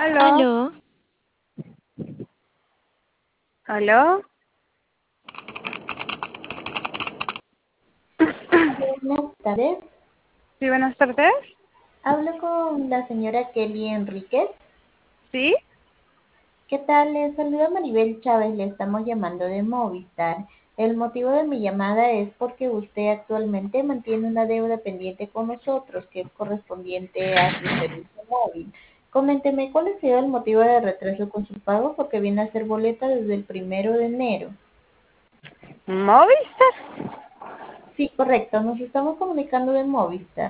Aló, Aló, aló. Buenas tardes. Sí, buenas tardes. Hablo con la señora Kelly Enríquez. Sí. ¿Qué tal? Les saluda Maribel Chávez. Le estamos llamando de Movistar. El motivo de mi llamada es porque usted actualmente mantiene una deuda pendiente con nosotros que es correspondiente a su servicio móvil. Coménteme, ¿cuál ha sido el motivo de retraso con su pago? Porque viene a ser boleta desde el 1 de enero. ¿Movistar? Sí, correcto. Nos estamos comunicando de Movistar.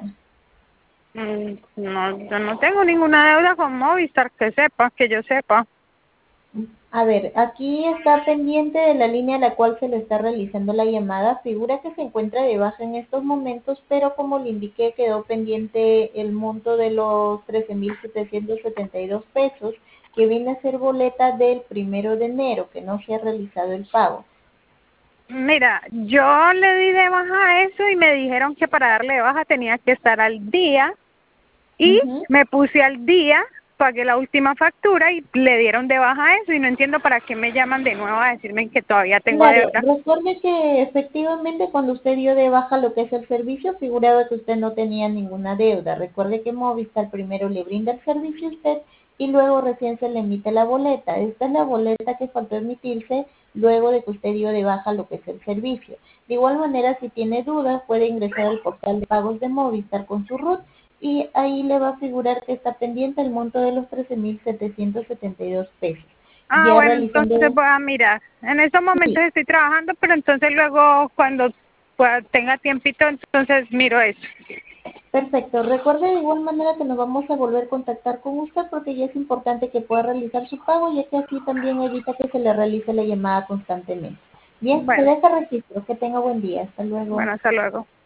No, yo no tengo ninguna deuda con Movistar, que yo sepa. A ver, aquí está pendiente de la línea a la cual se le está realizando la llamada. Figura que se encuentra de baja en estos momentos, pero como le indiqué, quedó pendiente el monto de los 13.772 pesos, que viene a ser boleta del 1 de enero, que no se ha realizado el pago. Mira, yo le di de baja a eso y me dijeron que para darle de baja tenía que estar al día y Ujú. me puse al día, pagué la última factura y le dieron de baja a eso y no entiendo para qué me llaman de nuevo a decirme que todavía tengo Claro, deuda. recuerde que efectivamente cuando usted dio de baja lo que es el servicio, figuraba que usted no tenía ninguna deuda. Recuerde que Movistar primero le brinda el servicio a usted y luego recién se le emite la boleta. Esta es la boleta que faltó emitirse luego de que usted dio de baja lo que es el servicio. De igual manera, si tiene dudas, puede ingresar al portal de pagos de Movistar con su RUT y ahí le va a figurar que está pendiente el monto de los 13.772 pesos. Ah, Ya bueno, realizando... entonces voy a mirar. En estos Sí. momentos estoy trabajando, pero entonces luego cuando tenga tiempito, entonces miro eso. Perfecto. Recuerde de igual manera que nos vamos a volver a contactar con usted porque ya es importante que pueda realizar su pago, ya que así también evita que se le realice la llamada constantemente. Bien, se Bueno, deja registro. Que tenga buen día. Hasta luego. bueno, hasta luego.